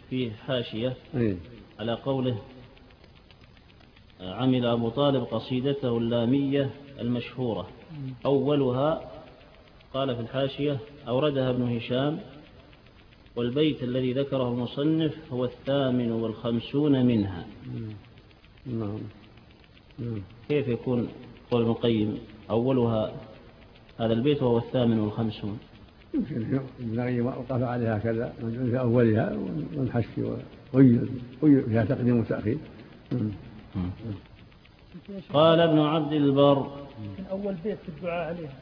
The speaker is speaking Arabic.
فيه حاشية على قوله عمل أبو طالب قصيدته اللامية المشهورة أولها، قال في الحاشية أوردها ابن هشام، والبيت الذي ذكره المصنف هو 58 منها. كيف يكون قول ابن القيم أولها هذا البيت وهو 58؟ يمكن ابن القيم وقف عليها كذا في أولها والحشي وغير فيها تقديم وتأخير. قال ابن عبد البر من أول بيت في الدعاء عليها